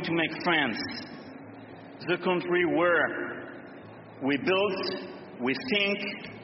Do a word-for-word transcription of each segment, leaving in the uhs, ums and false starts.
to make France the country where we build, we think,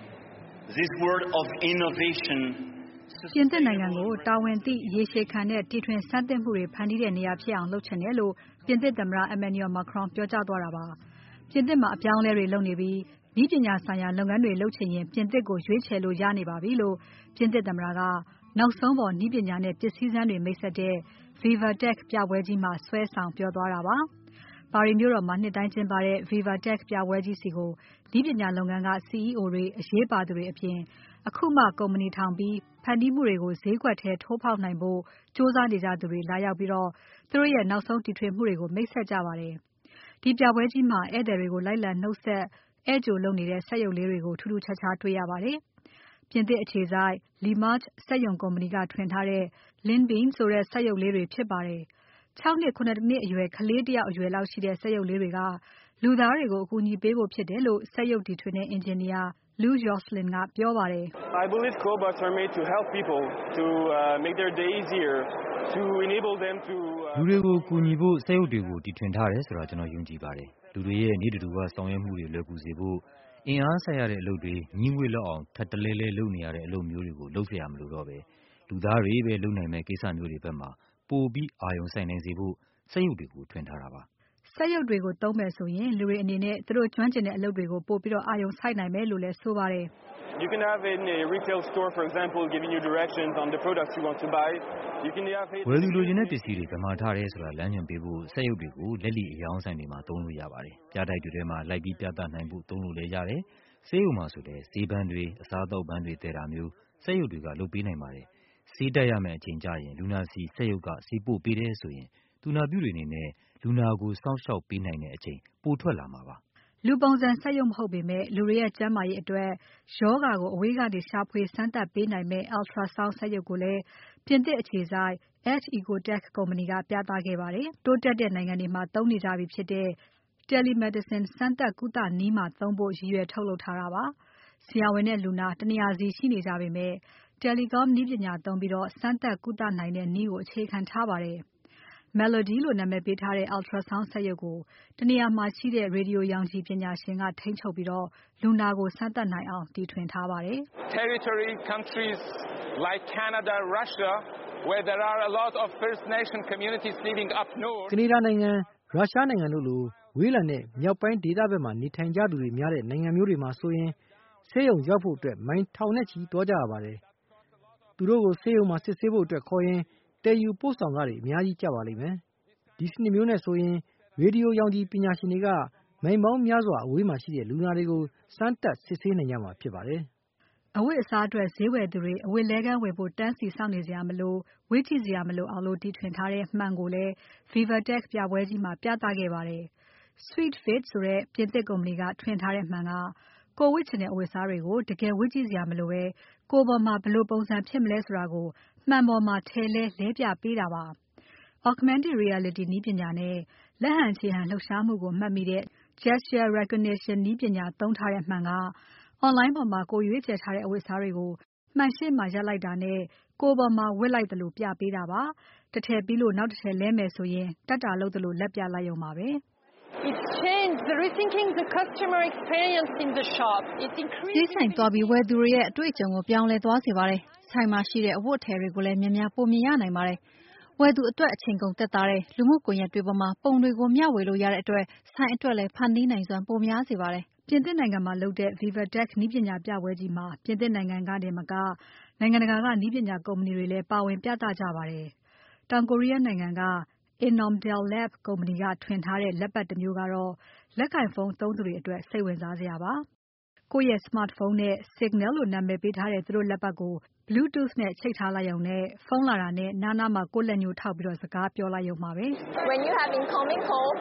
this world of innovation. ပြင်သစ်နိုင်ငံကိုတာဝန်သိရေရှည်ခံတဲ့တည်ထွင်ဆန်းသစ်မှုတွေဖန်တီးတဲ့နေရာဖြစ်အောင်လုပ်ချင်တယ်လို့ပြင်သစ်သမ္မတ Emmanuel Macron ပြောကြားသွားတာပါ။ပြင်သစ်မှာအပြောင်းအလဲတွေလုပ်နေပြီးနည်းပညာဆိုင်ရာလုပ်ငန်းတွေလုပ်ချင်ရင်ပြင်သစ်ကိုရွေးချယ်လို့ရနေပါပြီလို့ပြင်သစ်သမ္မတကနောက်ဆုံးပေါ်နည်းပညာနဲ့ပစ္စည်းစမ်းတွေမိတ်ဆက်တဲ့ VivaTech ပြပွဲကြီးမှာဆွဲဆောင်ပြောသွားတာပါ။ပါရီမြို့တော်မှာနှစ်တိုင်းကျင်းပတဲ့ VivaTech ပြပွဲကြီးစီကိုနည်းပညာလုပ်ငန်းက C E O တွေအရေးပါသူတွေအပြင်အခုမှကုမ္ပဏီထောင်ပြီးဖန်တီးမှုတွေကိုဈေးကွက်ထဲထိုးဖောက်နိုင်ဖို့ကြိုးစားနေကြသူတွေလာရောက်ပြီးတော့သူတို့ရဲ့နောက်ဆုံးတီထွင်မှုတွေကိုမိတ်ဆက်ကြပါတယ်။ဒီပြပွဲကြီးမှာဧည့်သည်တွေကိုလိုက်လံနှုတ်ဆက်ဧည့်ကြိုလုပ်နေတဲ့စက်ရုပ်လေးတွေကိုထူးထူးခြားခြားတွေ့ရပါတယ်။ပြင်သစ်အခြေစိုက် Limage စက်ရုံကုမ္ပဏီကထွင်ထားတဲ့ Linbeam ဆိုတဲ့စက်ရုပ်လေးတွေဖြစ်ပါတယ်။၆နှစ်၇နှစ်အရွယ်ကလေးတယောက်အရွယ်လောက်ရှိတဲ့စက်ရုပ်လေးတွေကလူသားတွေကိုအကူအညီပေးဖို့ဖြစ်တယ်လို့စက်ရုပ်တီထွင်တဲ့ Engineer Lou Joslin ကပြောပါတယ်။ I believe cobots are made to help people to uh, make their day easier to enable them to လူတွေကိုကူညီဖို့စက်ရုပ်တွေကိုတီထွင်ထားတယ်ဆိုတာကျွန်တော်ယုံကြည်ပါတယ်။လူတွေရဲ့နေ့တူကဆောင်ရွက်မှုတွေလွယ်ကူစေဖို့အင်အားဆက်ရတဲ့အလုပ်တွေညီးငွေ့လောက်အောင်ထပ်တလဲလဲလုပ်နေရတဲ့အလုပ်မျိုးတွေကိုလုပ်เสียရမလို့တော့ပဲလူသားတွေပဲလုပ်နိုင်မဲ့ကိစ္စမျိုးတွေဘက်မှာပိုပြီးအာရုံစိုက်နိုင်စေဖို့စက်ရုပ်တွေကိုထွင်ထားတာပါ။စက်ရုပ်တွေကိုသုံးမယ်ဆိုရင်လူတွေအနေနဲ့သူတို့ကျွမ်းကျင်တဲ့အလုပ်တွေကိုပို့ပြီးတော့အာရုံစိုက်နိုင်မယ်လို့လည်းဆိုပါတယ်။ You can have in a retail store for example giving you directions on the products you want to buy. You can have ဝယ်သူလိုချင်တဲ့ပစ္စည်းတွေဘယ်မှာထားတယ်ဆိုတာလမ်းညွှန်ပေးဖို့စက်ရုပ်တွေကိုလက်လီအယောင်းဆိုင်တွေမှာသုံးလို့ရပါတယ်။ပြတိုက်တွေထဲမှာလိုက်ပြီးပြသနိုင်ဖို့သုံးလို့လည်းရတယ်။ဆေးရုံမှာဆိုလည်းဈေးပန်းတွေအစားအသောက်ပန်းတွေတည်တာမျိုးစက်ရုပ်တွေကလုပ်ပေးနိုင်ပါတယ်။ဆေးတက်ရမယ့်အချိန်ကျရင်လူနာစီစက်ရုပ်ကဆေးပို့ပေးတယ်ဆိုရင်သူနာပြုတွေအနေနဲ့လူနာကိုစောင့်ရှောက်ပေးနိုင်တဲ့အချိန်ပိုထွက်လာမှာပါ။လူပုံစံစက်ရုပ်မဟုတ်ပေမဲ့လူတွေရဲ့ကျန်းမာရေးအတွက်ယောဂါကိုအဝေးကနေရှာဖွေစမ်းသပ်ပေးနိုင်မဲ့ Ultrasound စက်ရုပ်ကိုလည်းပြင်သစ်အခြေစိုက် H-Ecotech ကုမ္ပဏီကပြသခဲ့ပါတယ်။တိုးတက်တဲ့နိုင်ငံတွေမှာသုံးနေကြပြီဖြစ်တဲ့ Telemedicine စမ်းသပ်ကုသနည်းမှာသုံးဖို့ရည်ရွယ်ထုတ်လုပ်ထားတာပါ။ဆရာဝန်နဲ့လူနာတနေရာစီရှိနေကြပေမဲ့ Telecom နည်းပညာသုံးပြီးစမ်းသပ်ကုသနိုင်တဲ့နည်းကိုအခြေခံထားပါတယ်။ Melody လို့နာမည်ပေးထားတဲ့ Ultrasound စက်ရုပ်ကိုတနေရာမှာရှိတဲ့ Radio ရောင်ခြည်ပညာရှင်ကထိန်းချုပ်ပြီးလူနာကိုစမ်းသပ်နိုင်အောင်တီထွင်ထားပါတယ်။ Territory countries like Canada, Russia where there are a lot of First Nation communities living up north. ကနေဒါနိုင်ငံရုရှားနိုင်ငံတို့လိုဝေးလံတဲ့မြောက်ပိုင်းဒေသဘက်မှာနေထိုင်ကြသူတွေများတဲ့နိုင်ငံမျိုးတွေမှာဆိုရင်ဆေးရုံရောက်ဖို့အတွက်မိုင်ထောင်နဲ့ချီတောကြရပါတယ်။သူတို့ကိုဆေးရုံမှာစစ်ဆေးဖို့အတွက်ခေါ်ရင်တည်ယူပို့ဆောင်ကားတွေအများကြီးကြပါလိမ့်မယ်။ဒီစနစ်မျိုးနဲ့ဆိုရင်ရေဒီယိုရောင်ခြည်ပညာရှင်တွေကမိုင်ပေါင်းများစွာအဝေးမှာရှိတဲ့လူနာတွေကိုစမ်းသပ်စစ်ဆေးနိုင်ကြမှာဖြစ်ပါတယ်။အဝတ်အစားအတွက်ဈေးဝယ်သူတွေအဝတ်လဲခန်းဝယ်ဖို့တန်းစီစောင့်နေစရာမလိုဝေ့ကြည့်စရာမလိုအောင်လို့တီထွင်ထားတဲ့မှန်ကိုလည်း VivaTech ပြပွဲကြီးမှာပြသခဲ့ပါတယ်။ SweetFit ဆိုတဲ့ပြင်သစ်ကုမ္ပဏီကထွင်ထားတဲ့မှန်ကကိုယ်ဝတ်ချင်တဲ့အဝတ်အစားတွေကိုတကယ်ဝတ်ကြည့်စရာမလိုပဲကိုယ်ပေါ်မှာဘယ်လိုပုံစံဖြစ်မလဲဆိုတာကိုမှန်ပေါ်မှာထည့်လဲလဲပြပေးတာပါ။ Augmented Reality နည်းပညာနဲ့လက်ဟန်ခြေဟန်လှုပ်ရှားမှုကိုမှတ်မိတဲ့ Gesture Recognition နည်းပညာသုံးထားတဲ့မှန်က Online ပေါ်မှာကိုယ်ရွေးချယ်ထားတဲ့အဝတ်အစားတွေကိုမှန်ရှေ့မှာရပ်လိုက်တာနဲ့ကိုယ်ပေါ်မှာဝတ်လိုက်သလိုပြပေးတာပါ။တထည်ပြီးလို့နောက်တထည်လဲမယ်ဆိုရင်တတ်တာလုပ်သလိုလက်ပြလိုက်ရုံပါပဲ။ It's changed the rethinking the customer experience in the shop. It increased ဒီဆိုင်သွားပြီးဝယ်သူတွေရဲ့အတွေ့အကြုံကိုပြောင်းလဲသွားစေပါတယ်။ဆိုင်မှာရှိတဲ့အဝတ်အထည်တွေကိုလည်းများများပိုမြင်ရနိုင်ပါတယ်။ဝယ်သူအတွက်အချိန်ကုန်သက်သာတဲ့လူမှုကွန်ရက်တွေပေါ်မှာပုံတွေကိုမျှဝေလို့ရတဲ့အတွက်ဆိုင်အတွက်လည်းဖန်တီးနိုင်စွမ်းပိုများစေပါတယ်။ပြင်သစ်နိုင်ငံမှာလုပ်တဲ့ VivaTech နည်းပညာပြပွဲကြီးမှာပြင်သစ်နိုင်ငံကတင်မကနိုင်ငံတကာကနည်းပညာကုမ္ပဏီတွေလည်းပါဝင်ပြသကြပါတယ်။တောင်ကိုရီးယားနိုင်ငံက Enomdel Lab ကုမ္ပဏီကထွင်ထားတဲ့လက်ပတ်တမျိုးကတော့လက်ကိုင်ဖုန်းသုံးသူတွေအတွက်စိတ်ဝင်စားစရာပါ။ကိုယ့်ရဲ့ Smartphone နဲ့ Signal လို့နာမည်ပေးထားတဲ့သူတို့လက်ပတ်ကို Bluetooth နဲ့ချိတ်ထားလိုက်ရုံနဲ့ဖုန်းလာတာနဲ့နားနားမှာကိုယ့်လက်ညှိုးထောက်ပြီးစကားပြောလိုက်ရုံပါပဲ။ When you have incoming call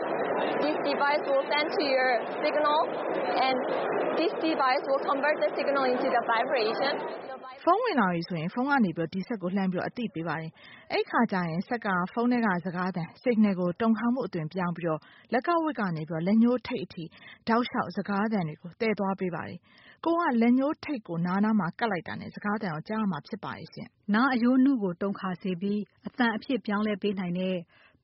this device will send to your signal and this device will convert the signal into the vibration. ဖုန်းဝင်လာပြီဆိုရင်ဖုန်းကနေပြီးဒီဆက်ကိုလှမ်းပြီးတော့အသိပေးပါတယ်။အဲ့ခါကျရင်ဆက်ကဖုန်းထဲကစကားသံ signal ကိုတုံခါမှုအသွင်ပြောင်းပြီးတော့လက်ကဝတ်ကနေပြီးတော့လက်ညှိုးထိပ်အထိတောက်လျှောက်စကားသံတွေကိုတည်သွားပေးပါတယ်။ကိုကလက်ညှိုးထိပ်ကိုနားနားမှာကတ်လိုက်တာနဲ့စကားသံကိုကြားမှာဖြစ်ပါတယ်ရှင်။နားအယိုးနုကိုတုံခါစေပြီးအသံအဖြစ်ပြောင်းလဲပေးနိုင်တဲ့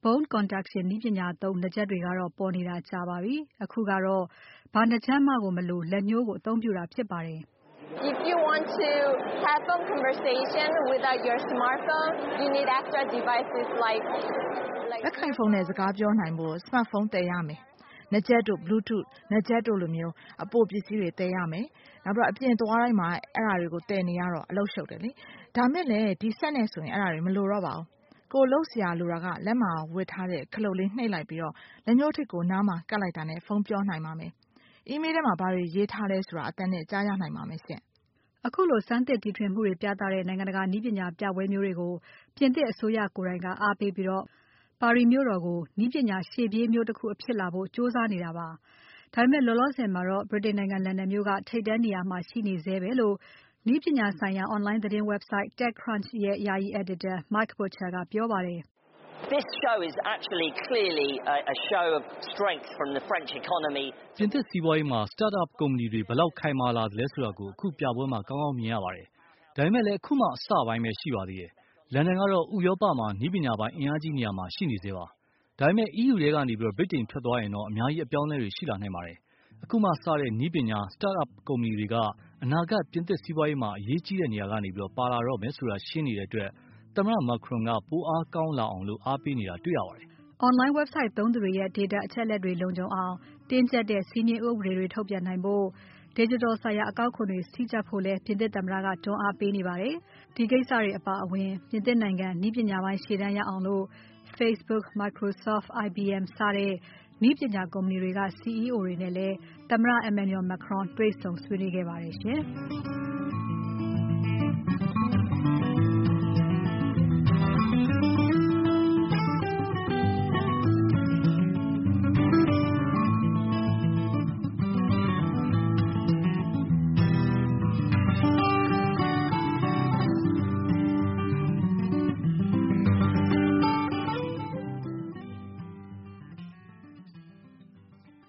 Bone conduction နည်းပညာသုံးနားကြပ်တွေကတော့ပေါ်နေတာကြာပါပြီ။အခုကတော့ဘာနားကြပ်မှကိုမလိုလက်ညှိုးကိုအသုံးပြုတာဖြစ်ပါတယ်။ If you want to have phone conversation without your smartphone, you need extra devices like like လက်ကိုင်ဖုန်းနဲ့စကားပြောနိုင်ဖို့ smartphone တည်ရမယ်။နားကြပ်တို့ Bluetooth နားကြပ်တို့လိုမျိုးအပိုပစ္စည်းတွေတည်ရမယ်။နောက်တော့အပြင်သွားတိုင်းမှာအဲ့ဒါတွေကိုတည်နေရတော့အလုပ်ရှုပ်တယ်လေ။ဒါမဲ့လည်းဒီဆက်နဲ့ဆိုရင်အဲ့ဒါတွေမလိုတော့ပါဘူး။ကိုလှုပ်ရှားလိုတာကလက်မှာဝတ်ထားတဲ့ခလုတ်လေးနှိပ်လိုက်ပြီးတော့လက်ညှိုးထိပ်ကိုနားမှာကပ်လိုက်တာနဲ့ဖုန်းပြောနိုင်ပါမယ်။ email ထဲမှာဘာတွေရေးထားလဲဆိုတာအတန်းနဲ့ကြားရနိုင်ပါမယ်ရှင့်။အခုလိုစမ်းသစ်တီထွင်မှုတွေပြသတဲ့နိုင်ငံတကာနည်းပညာပြပွဲမျိုးတွေကိုပြင်သစ်အစိုးရကိုယ်တိုင်ကအားပေးပြီးတော့ပါရီမြို့တော်ကိုနည်းပညာရှေ့ပြေးမြို့တစ်ခုအဖြစ်လာဖို့ကြိုးစားနေတာပါ။ဒါပေမဲ့လောလောဆယ်မှာတော့ဗြိတိန်နိုင်ငံလန်ဒန်မြို့ကထိပ်တန်းနေရာမှာရှိနေဆဲပဲလို့နည်းပညာဆိုင်ရာ online သတင်း website TechCrunch ရဲ့ယာယီ editor Mike Butcher ကပြောပါတယ်။ This show is actually clearly a, a show of strength from the French economy. ပြင်သစ်စီးပွားရေးမှာ start-up ကုမ္ပဏီတွေဘယ်လောက်ခိုင်မာလာသလဲဆိုတာကိုအခုပြပွဲမှာကောင်းကောင်းမြင်ရပါတယ်။ဒါပေမဲ့လည်းအခုမှအစပိုင်းပဲရှိပါသေးတယ်။လန်ဒန်ကတော့ဥရောပမှာနည်းပညာပိုင်းအင်အားကြီးနေရာမှာရှိနေသေးပါ။ဒါပေမဲ့ E U ထဲကနေပြီးတော့ဗြိတိန်ထွက်သွားရင်တော့အများကြီးအပြောင်းအလဲတွေရှိလာနိုင်ပါတယ်။အခုမှစတဲ့နည်းပညာ start-up ကုမ္ပဏီတွေကအနာဂတ်ပြင်သစ်စီးပွားရေးမှာအရေးကြီးတဲ့နေရာကနေပြီးတော့ပါလာတော့မယ်ဆိုတာရှင်းနေတဲ့အတွက်သမ္မတ Macron ကပိုအားကောင်းလာအောင်လို့အားပေးနေတာတွေ့ရပါတယ်။ online website သုံးသူတွေရဲ့ data အချက်အလက်တွေလုံခြုံအောင်တင်းကျပ်တဲ့စည်းမျဉ်းဥပဒေတွေထုတ်ပြန်နိုင်ဖို့ digital ဆိုင်ရာအကောက်ခွန်တွေစည်းကြပ်ဖို့လဲပြင်သစ်သမ္မတကတွန်းအားပေးနေပါတယ်။ဒီကိစ္စတွေအပါအဝင်ပြင်သစ်နိုင်ငံနည်းပညာပိုင်းရှေ့တန်းရောက်အောင်လို့ Facebook, Microsoft, I B M စတဲ့နည်းပညာကုမ္ပဏီတွေက C E O တွေနဲ့လည်းသမ္မတ Emmanuel Macron တွေ့ဆုံဆွေးနွေးခဲ့ပါတယ်ရှင်။